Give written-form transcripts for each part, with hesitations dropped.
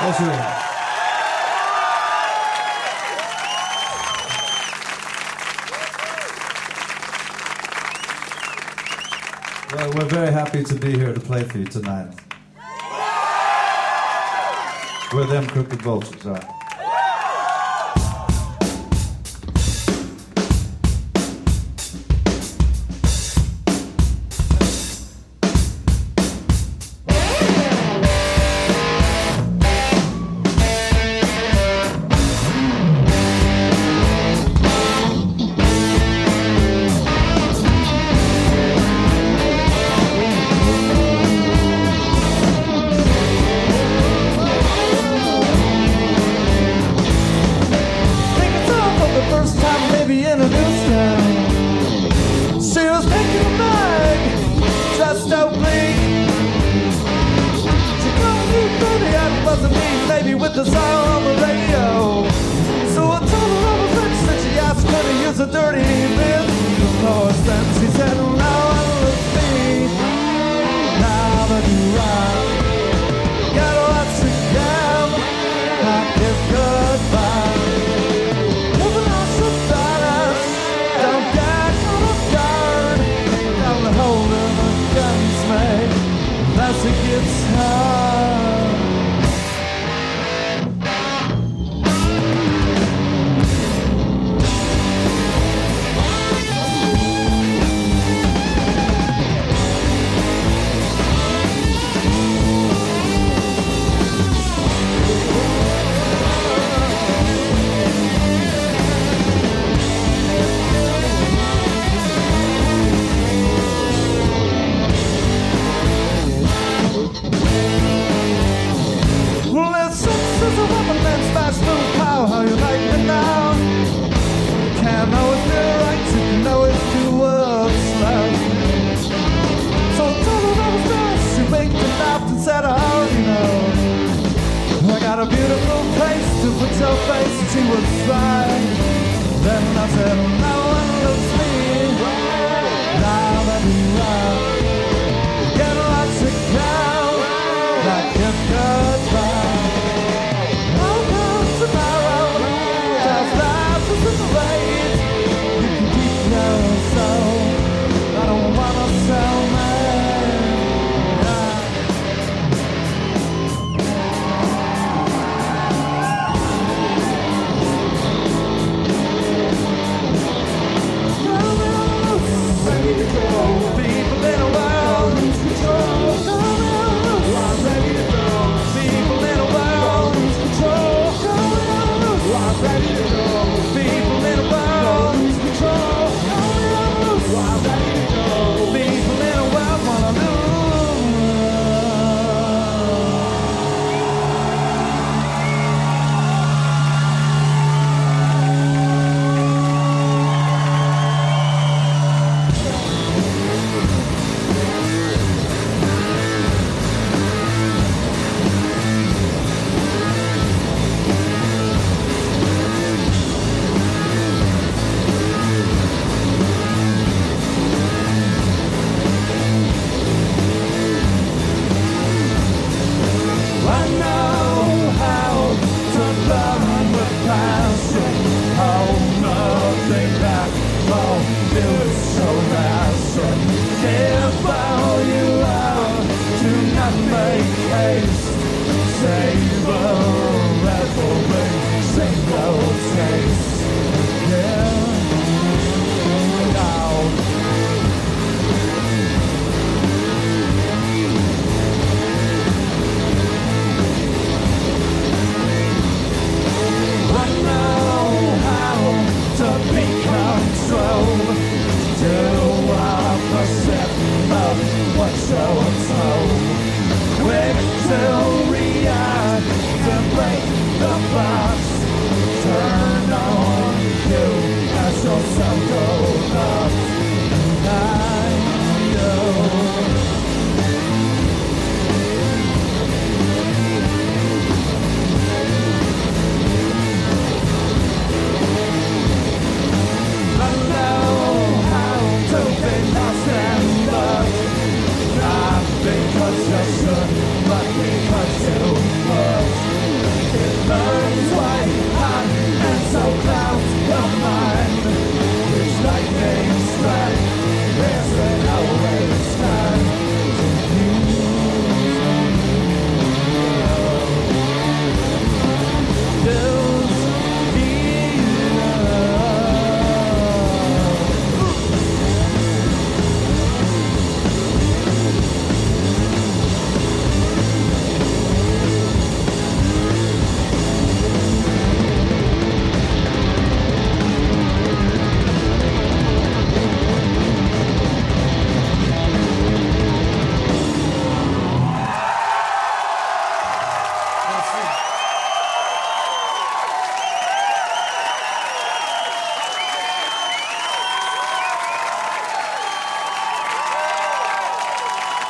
Well, we're very happy to be here to play for you tonight. We're them Crooked Vultures, all right?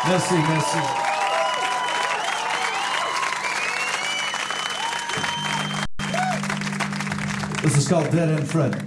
Merci, merci. This is called Dead End Fred.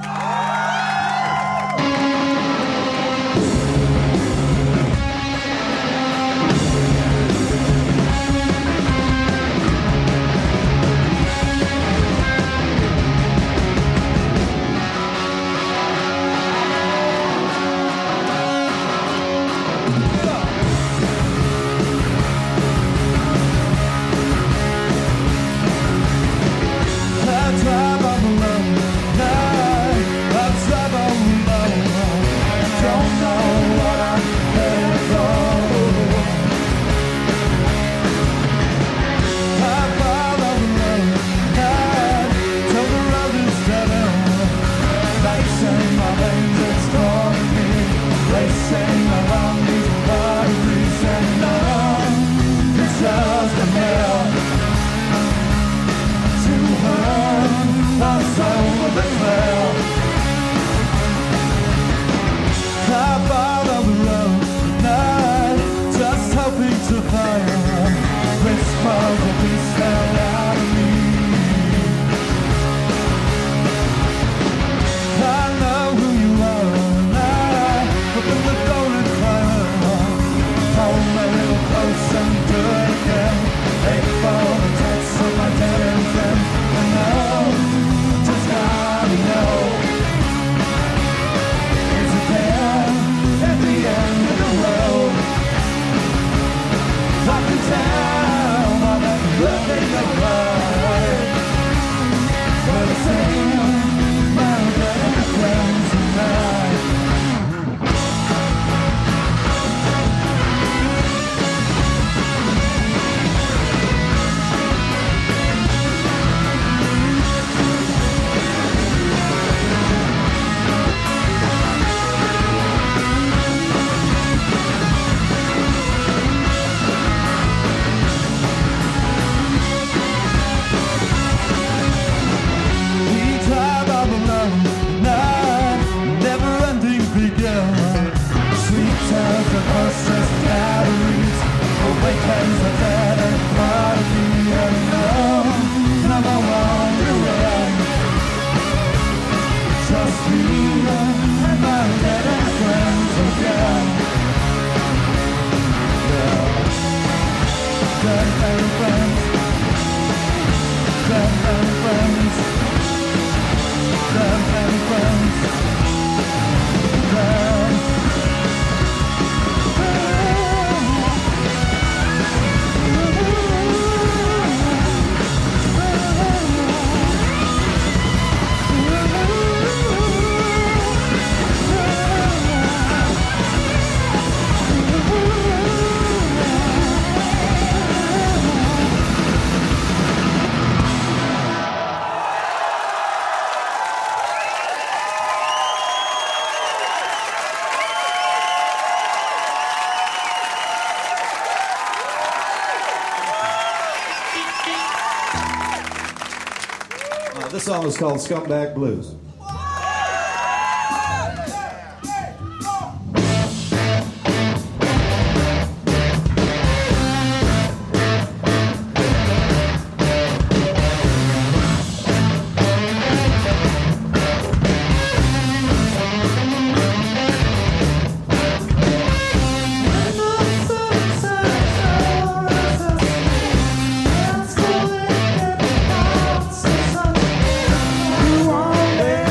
This song is called Scumbag Blues. You want it.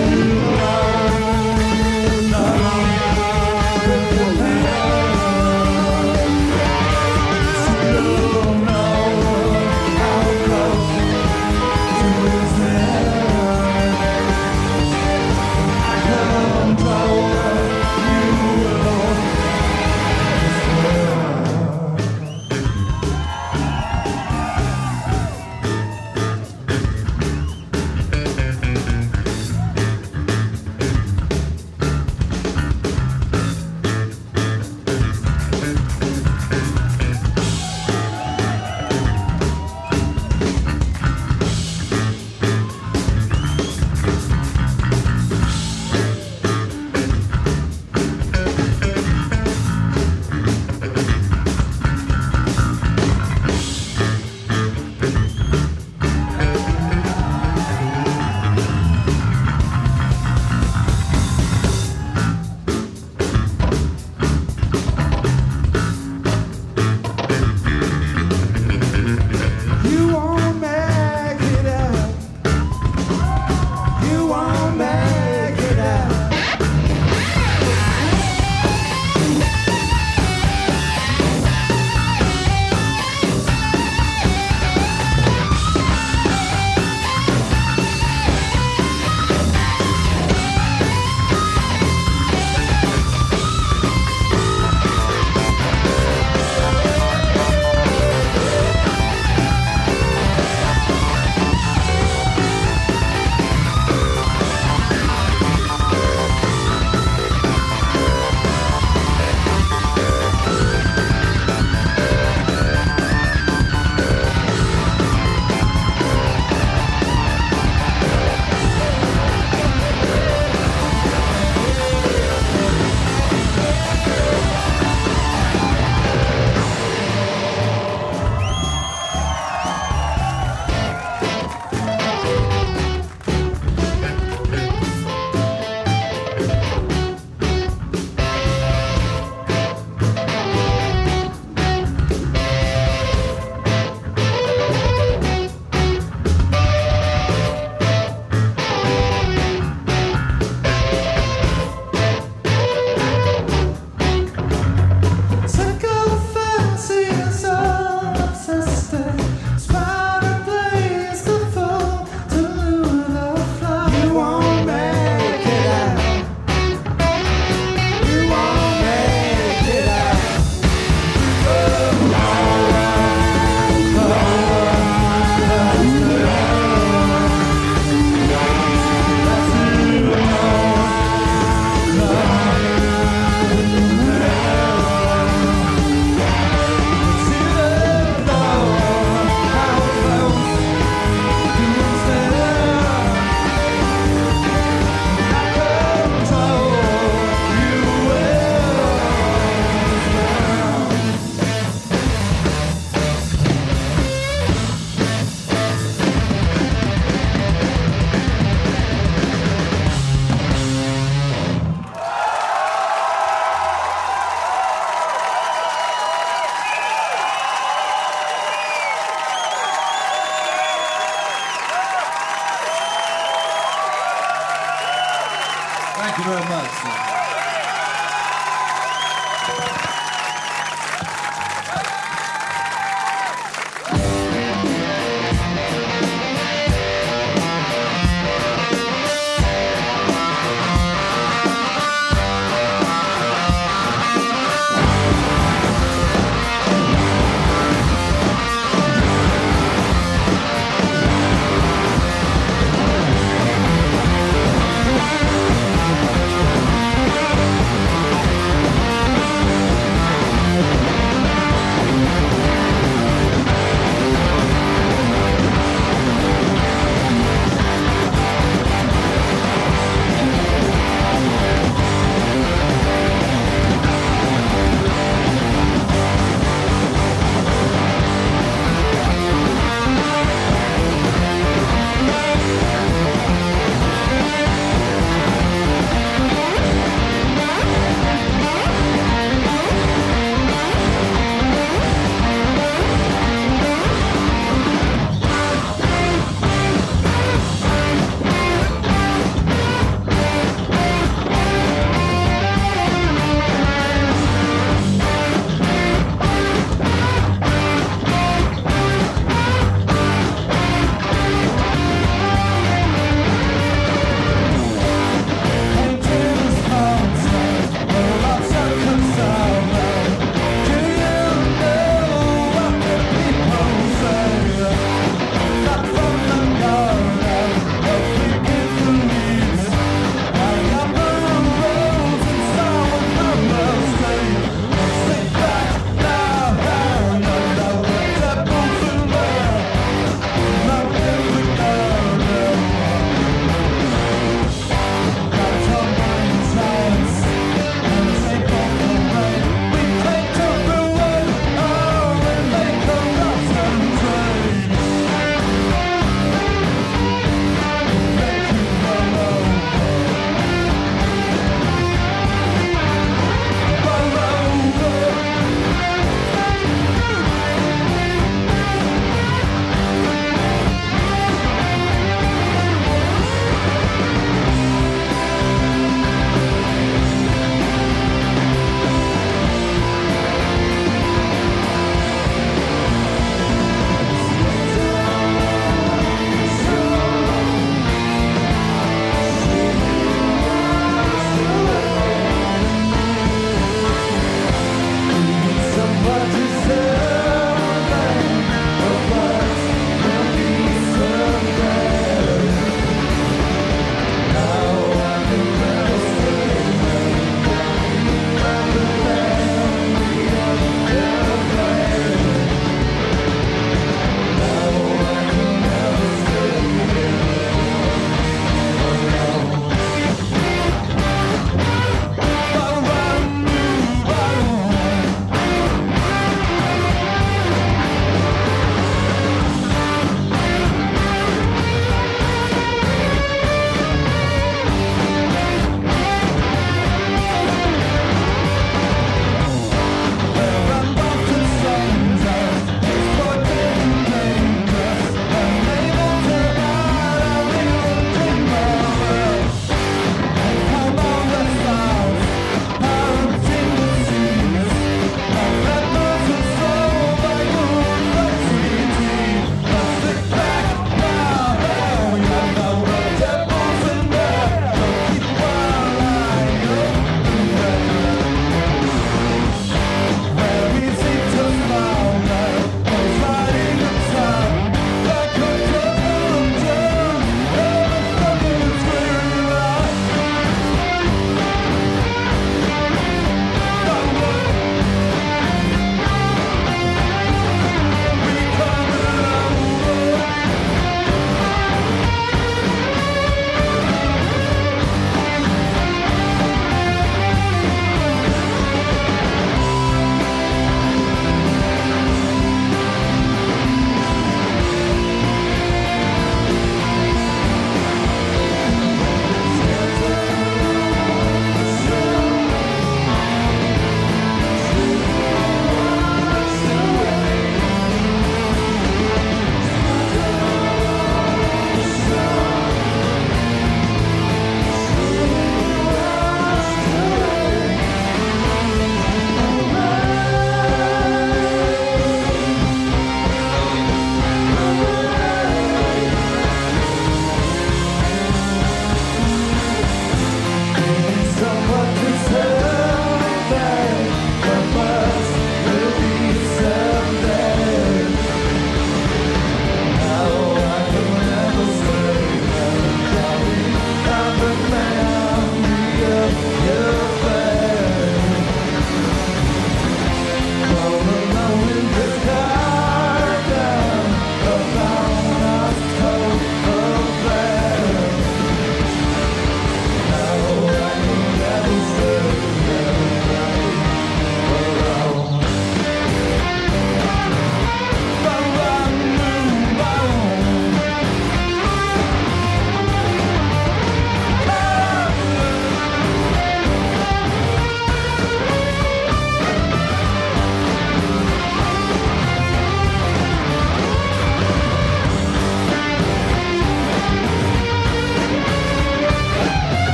Thank you very much.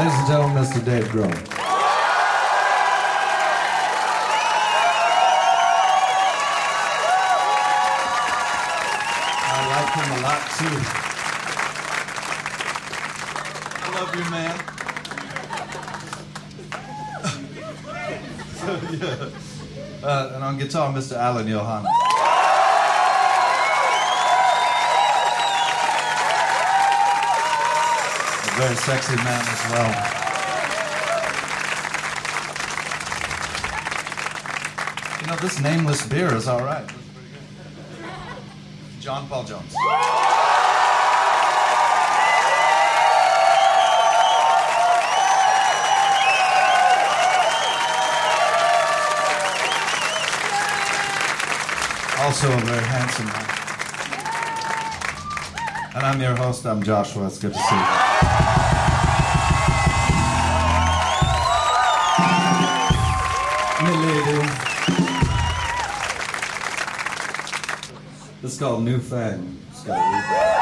Ladies and gentlemen, Mr. Dave Grohl. I like him a lot too. I love you, man. So, yeah. And on guitar, Mr. Alan Johannes. A very sexy man as well. You know, this nameless beer is all right. John Paul Jones. Also a very handsome man. And I'm your host, I'm Joshua. It's good to see you. Milady. This is called New Fang. Just gotta read that.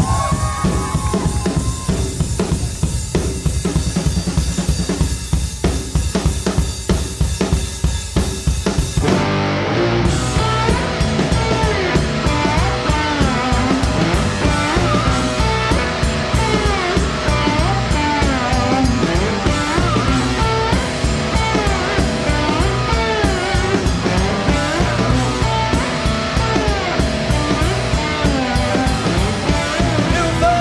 New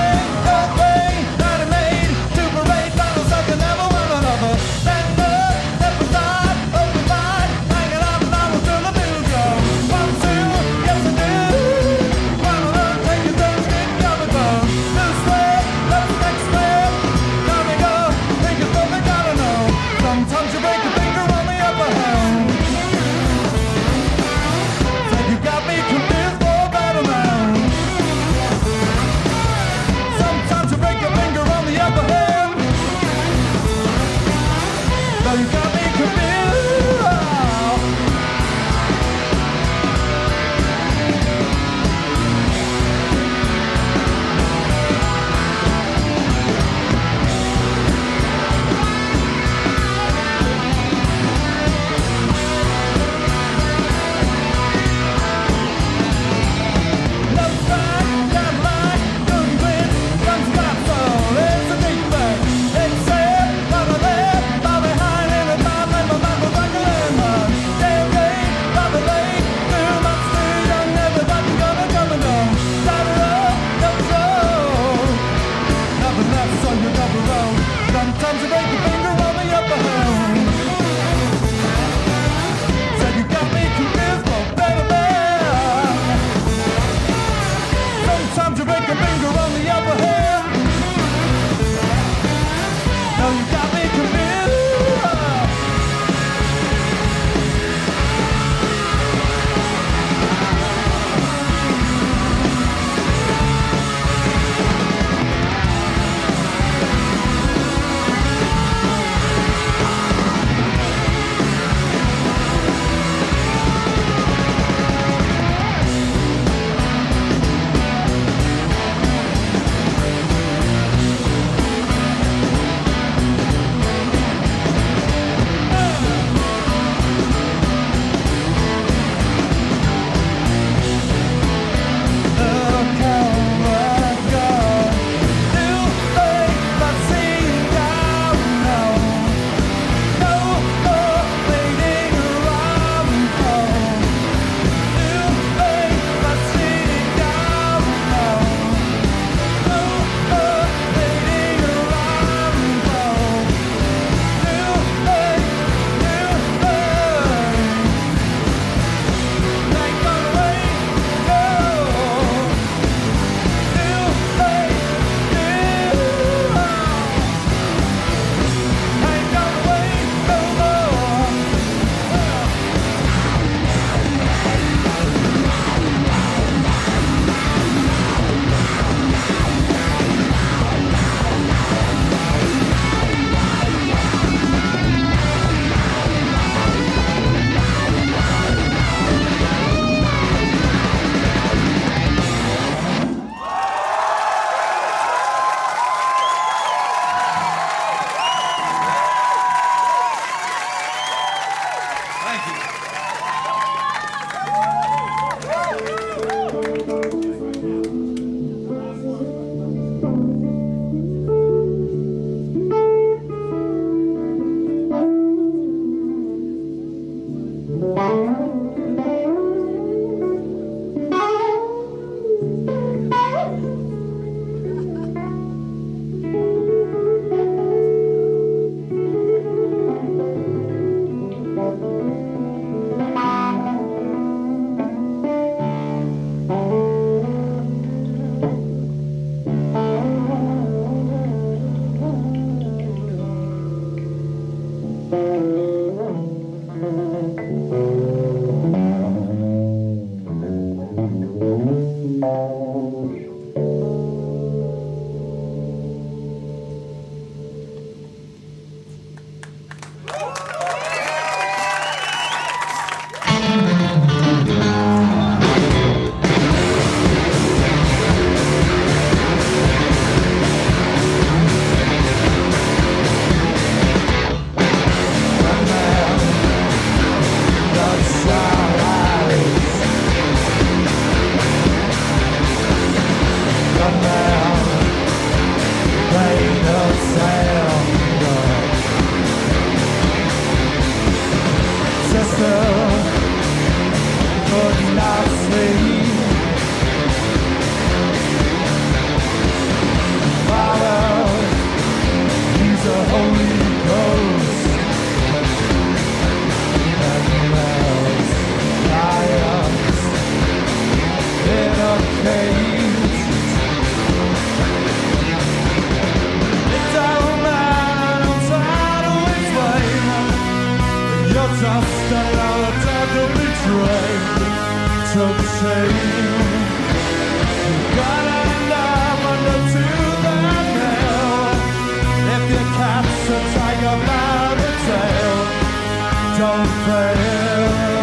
so tame. You gotta love under to the nail. If your cat's a tiger by the tail, don't fail.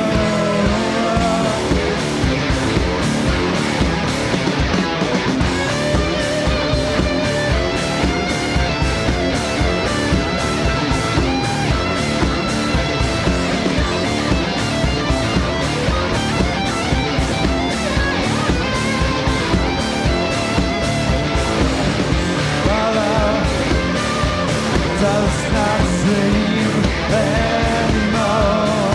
Does not seem anymore.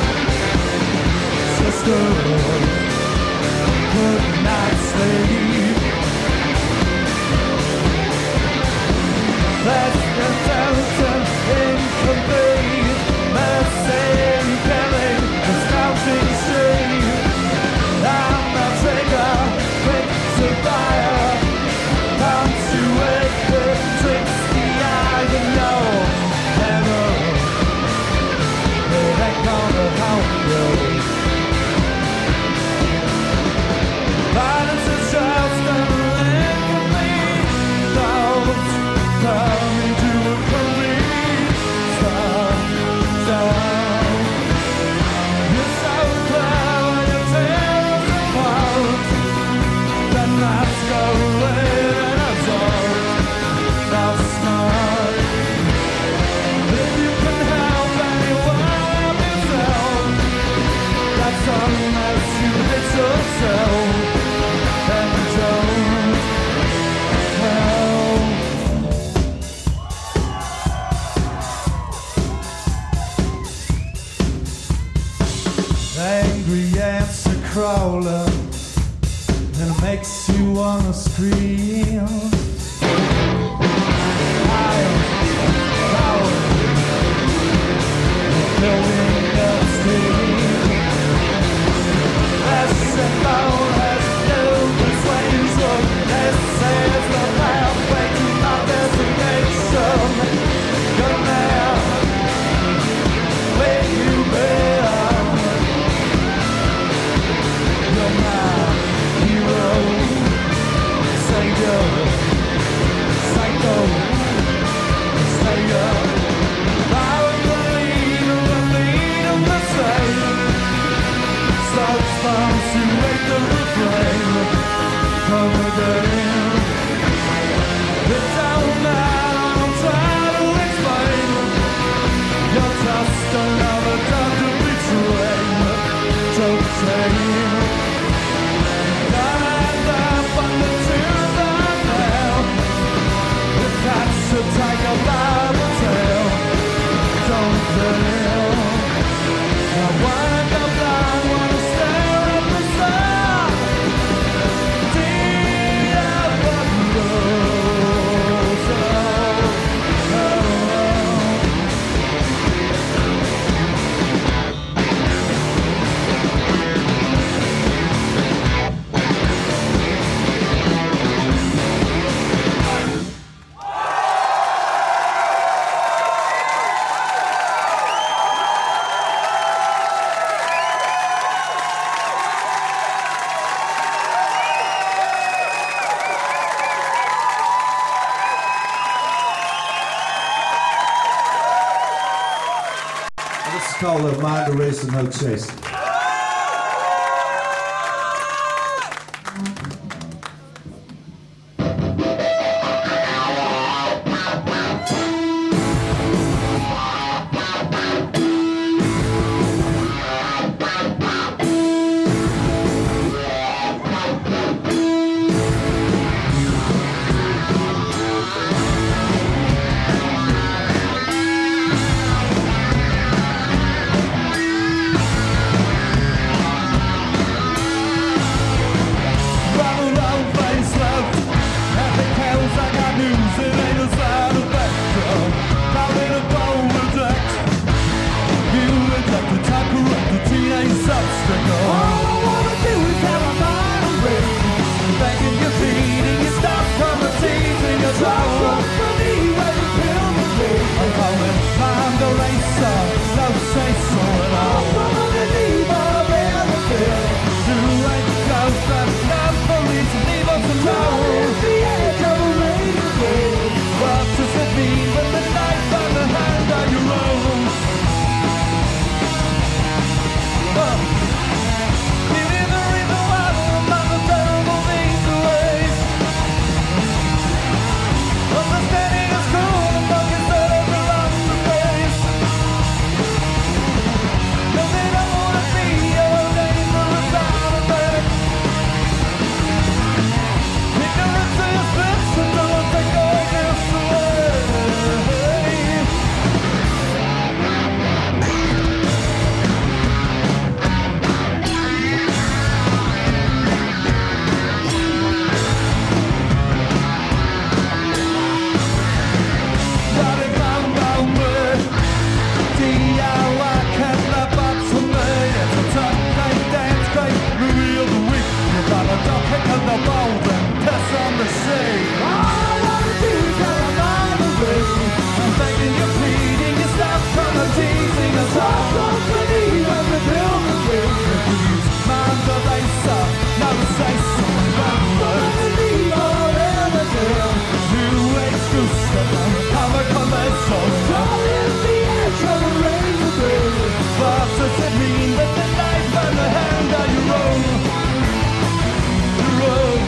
Sister, could not sleep. That's the fountain incomplete. Mercy killing the smelting stream. I'm the trigger, quick to fire. Come to it, the tricks. I know never it ain't gonna help you. Violence is just an incomplete thought coming to a complete stop. You're so clever, you tear us apart. Then let's go in a zone. Now smart. If you can help anyone, help yourself. That's unless you hit yourself and don't help. Angry ants are crawling, and it makes you wanna scream. Building up steam. SMO has filled the flames of essays, the pathway to my destination. Young man, where you been? You're my hero, savior, psycho, slayer. Starts bombs to wake the refrain. Cover them. The town man, I'm trying to explain. You're just another time to betray. Don't say. Gotta end up on the tooth and nail. If that's a tiger by the tail, don't fail. I wanna go blind, wanna stare at the sun. Dear but This is called a Mind Erasing, No Chasing. don't pick up the bones and piss on the sea. All I wanna do is get a mind away. I'm begging you, pleading you, stop from the teasing us. All don't believe when the building will refuse. Mind the racer, no say so. But believe all ever do. New exclusive, I'm a commercial. Don't in the edge of the razor blade. What does it mean that the knife and the hand are your own? Your own.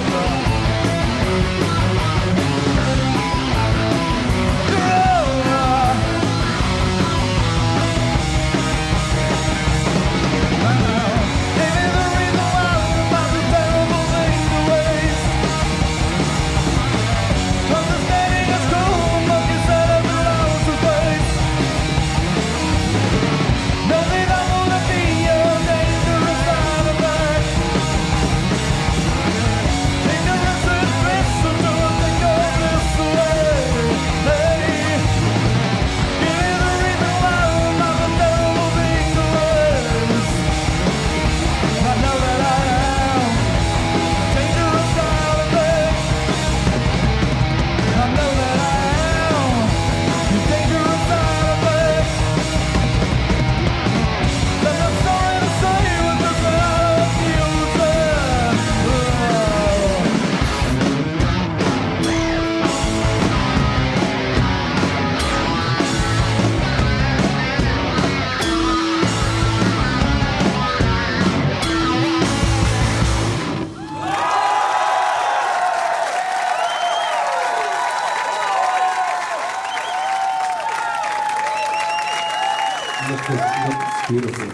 Looks beautiful.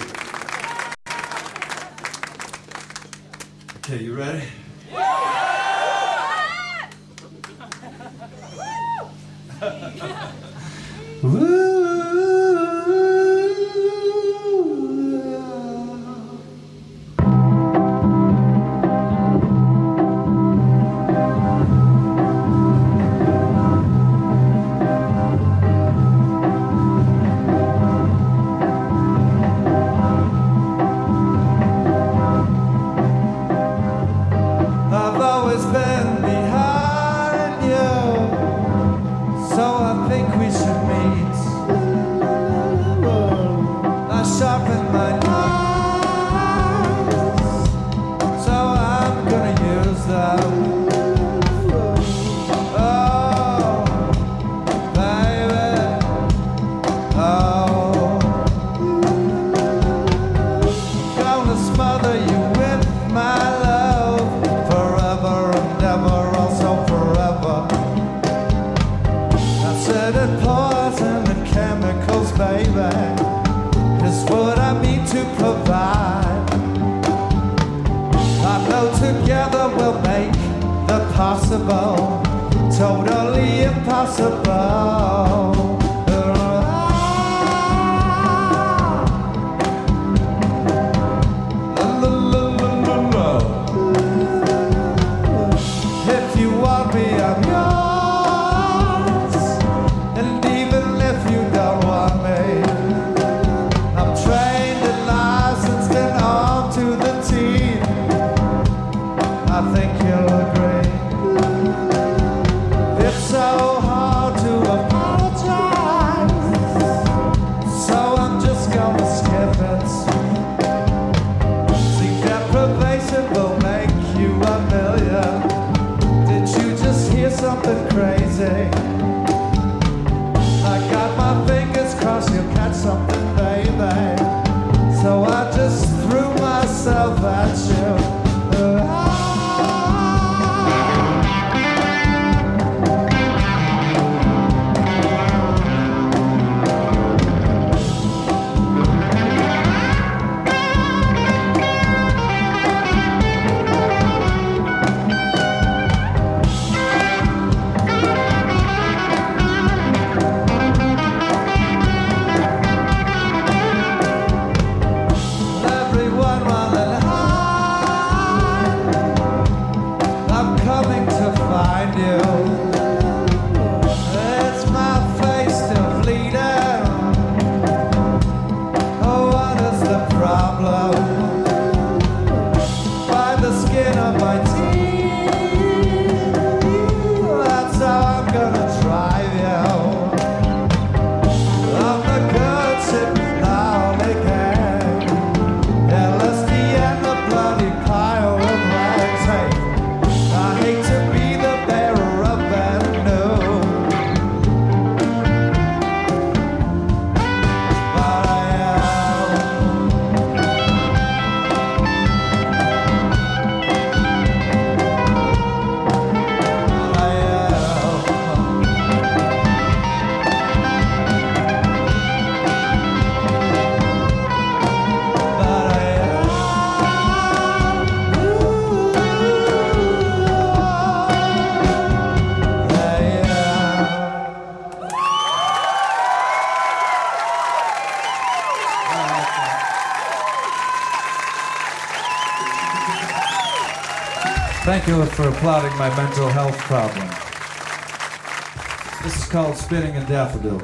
Okay, you ready? I've always been behind you, so I think we should meet. I sharpen my knives, so I'm gonna use them. Oh, baby, oh, gonna smother you with my love forever and ever, also forever. I said it poison and chemicals, baby, is what I mean to provide. I know together we'll make the possible totally impossible. If you want me, I'm yours. And even if you don't want me, I'm trained and licensed and armed to the teeth. I think you'll agree. It's so hard to apologize, so I'm just gonna skip it. See, deprivation will make you a million. Did you just hear something crazy? I got my fingers crossed you'll catch something, baby. So I just threw myself at you. That's how I'm gonna drive you. I'm the good sipping all they can. LSD and the bloody pile of rags. Hey, I hate to be the bearer of bad news, but I am. I am. But I am. Thank you for applauding my mental health problem. This is called Spinning a Daffodil.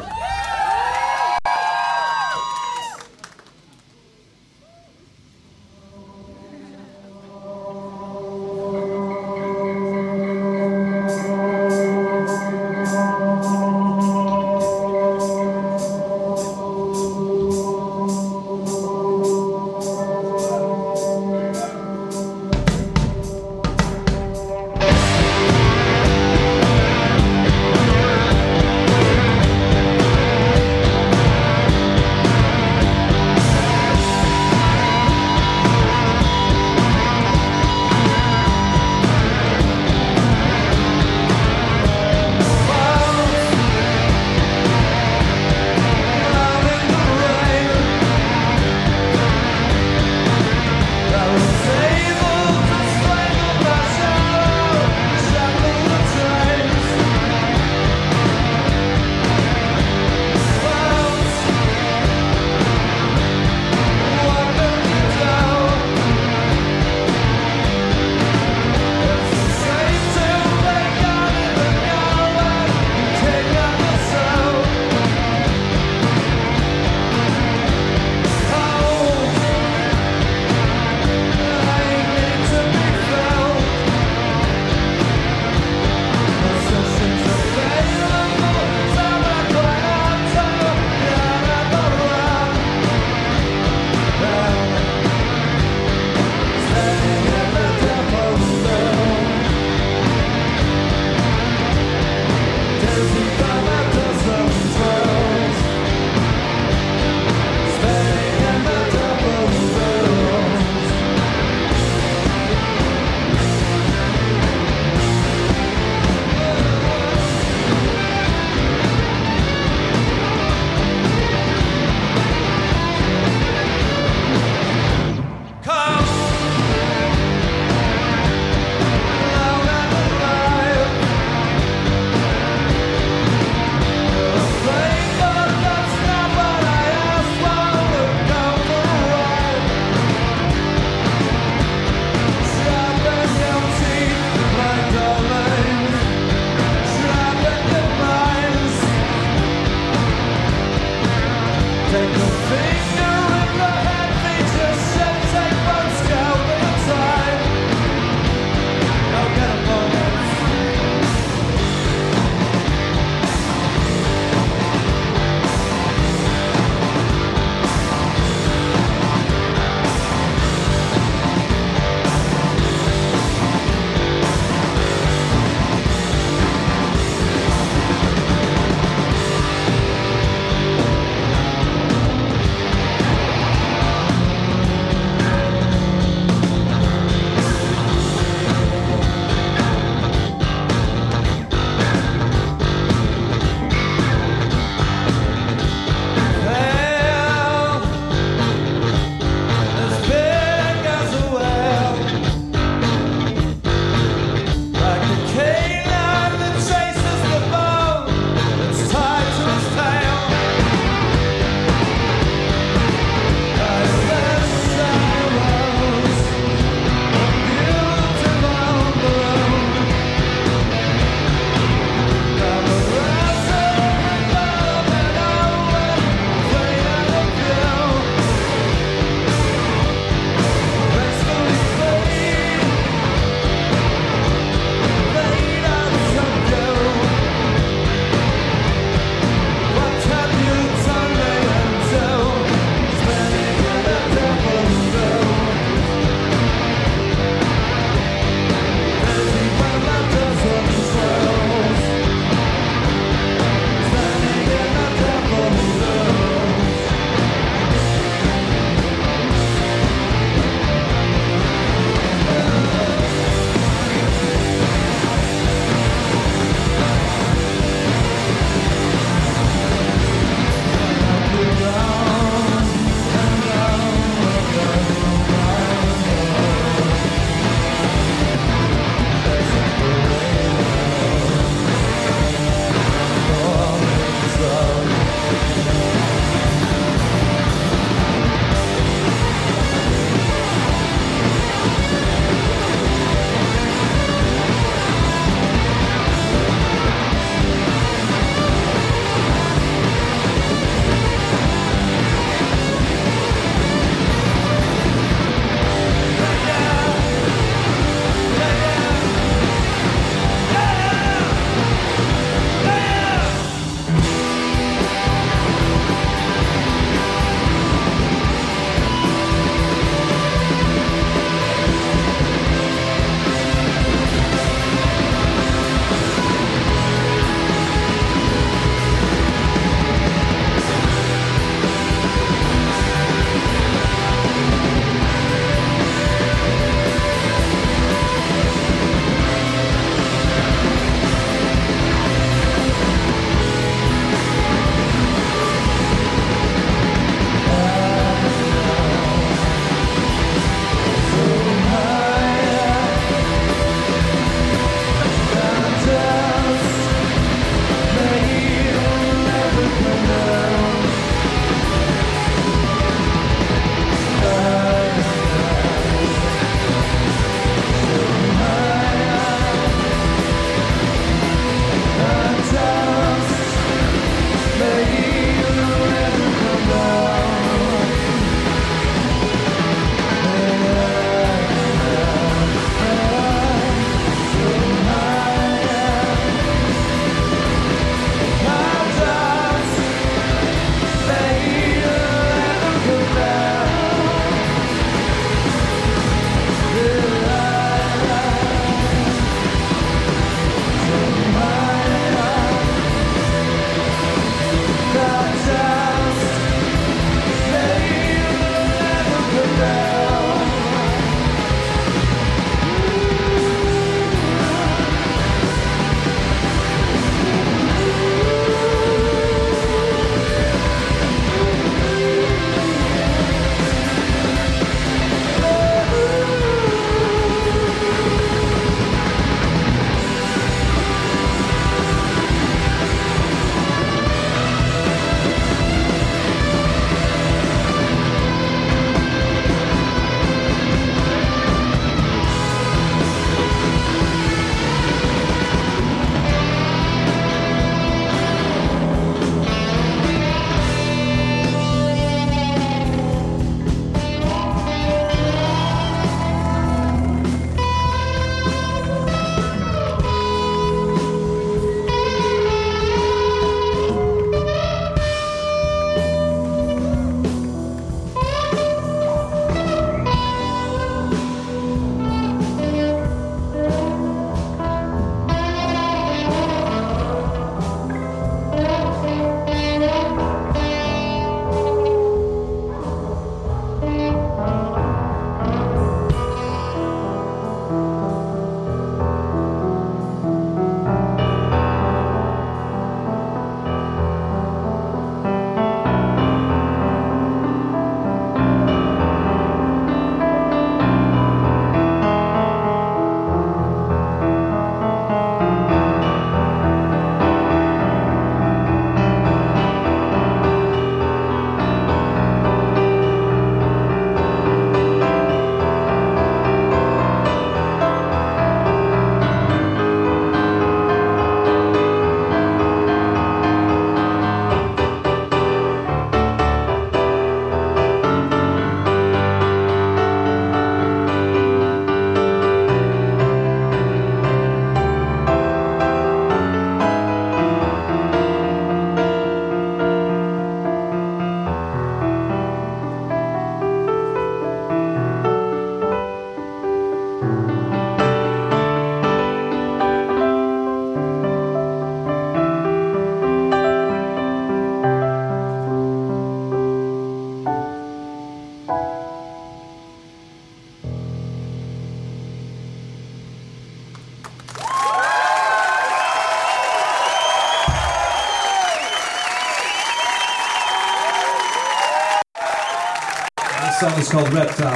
song is called Reptile.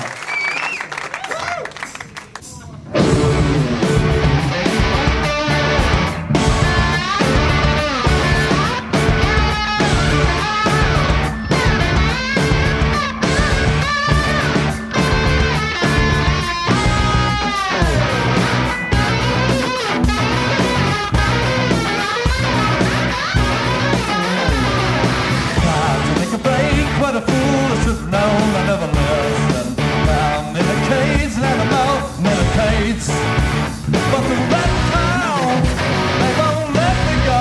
What a fool I should have known, I never listened. I'm in a cage, an animal, in a cage. But the reptiles, they won't let me go.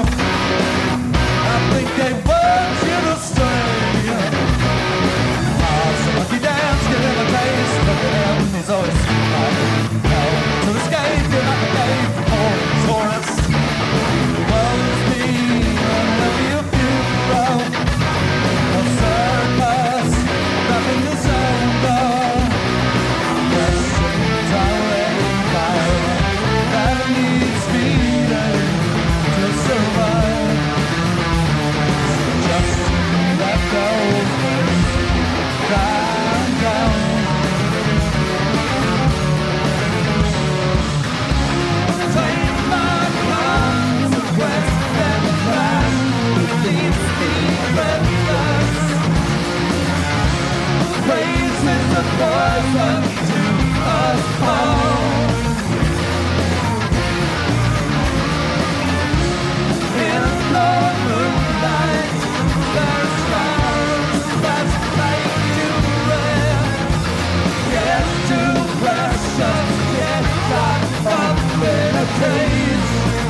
I think they want you to stay. So monkey dance, give him a taste. Look at him, he's always like hell. To escape, you're not the game for Taurus. Woe is me, whenever you feel broke. Circus, nothing is over. Questions are fire that needs feeding to survive. Just let those words die down. Take my consequence and the plan that leads me breathless. Praise is a poison to us all. In the moonlight, there's stars that make you red. Get too precious, get locked up in a cage.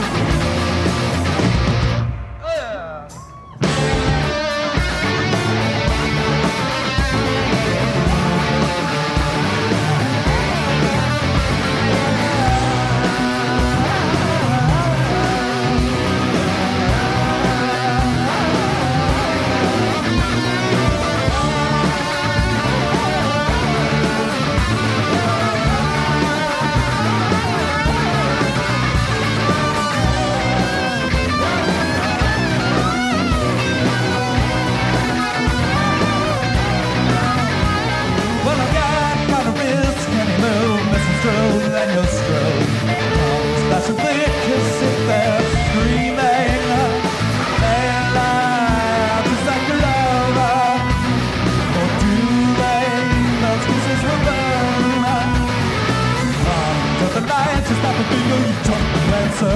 Then you're screwed. Splashing liquor, sit there screaming. They lie just like a lover. Or do they? Those kisses will burn. Under the lights, it's not the finger you don't answer.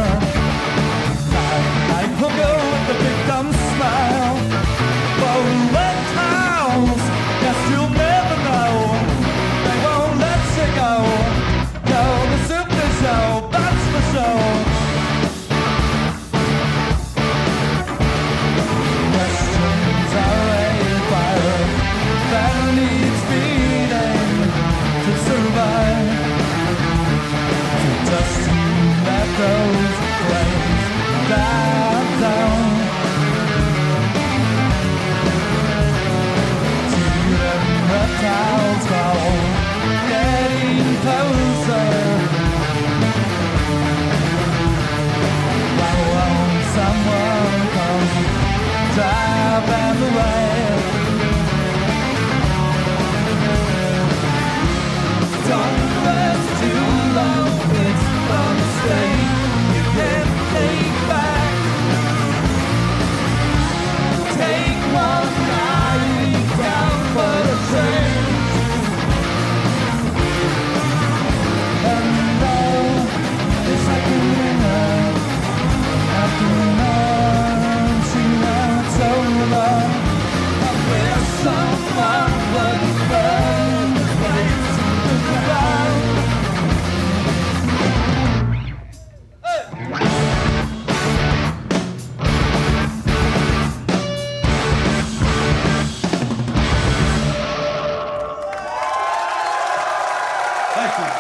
Night will go with the victim smile. For reptiles, yes, you'll never know. They won't let you go. The super show, that's for sure. Questions are a fire that needs feeding to survive. To just let those flames die down. See them reptiles crawl, getting closer. Someone come drive them away. Don't rest too long, it's a mistake you can't take back. Take one night down for the change. And now it's like a winner. I wish someone would burn the place to the ground. Thank you.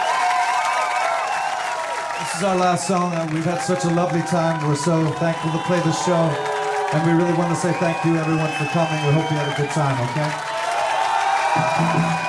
This is our last song. We've had such a lovely time. We're so thankful to play this show. And we really want to say thank you, everyone, for coming. We hope you had a good time, okay?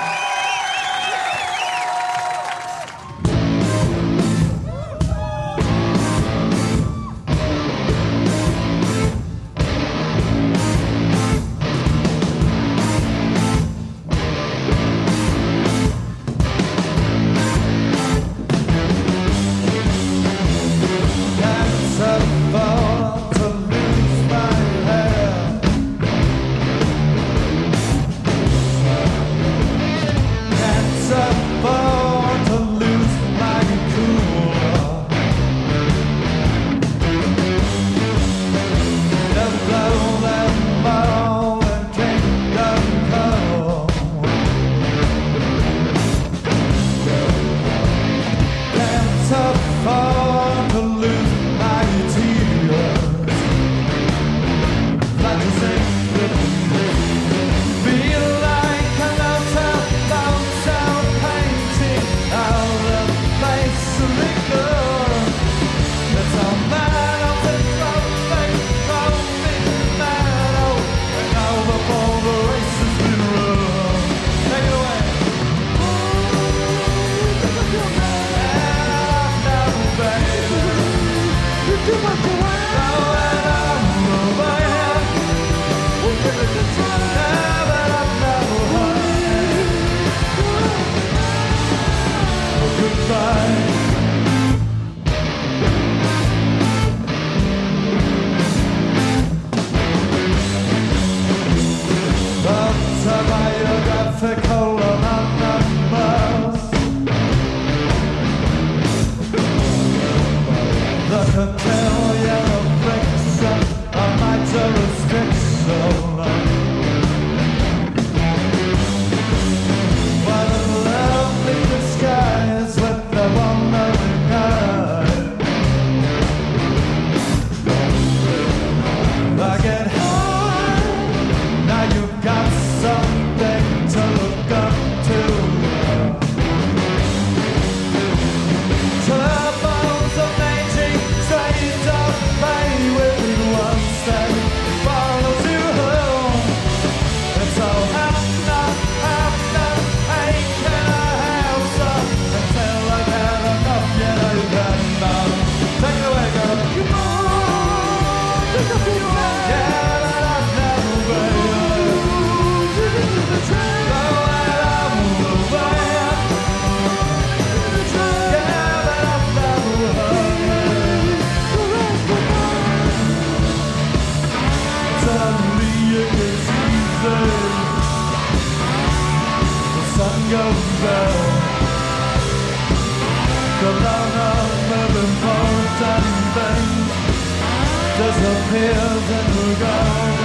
one of every important thing disappears in the ground.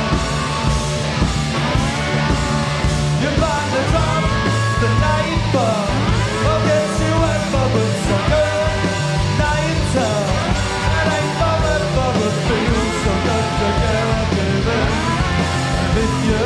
You find the drop, the night bar, forgets you ever, but so good night time. And I forever would feel so good to give in with you.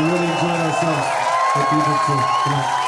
really enjoyed ourselves. Hope you did too. Good night.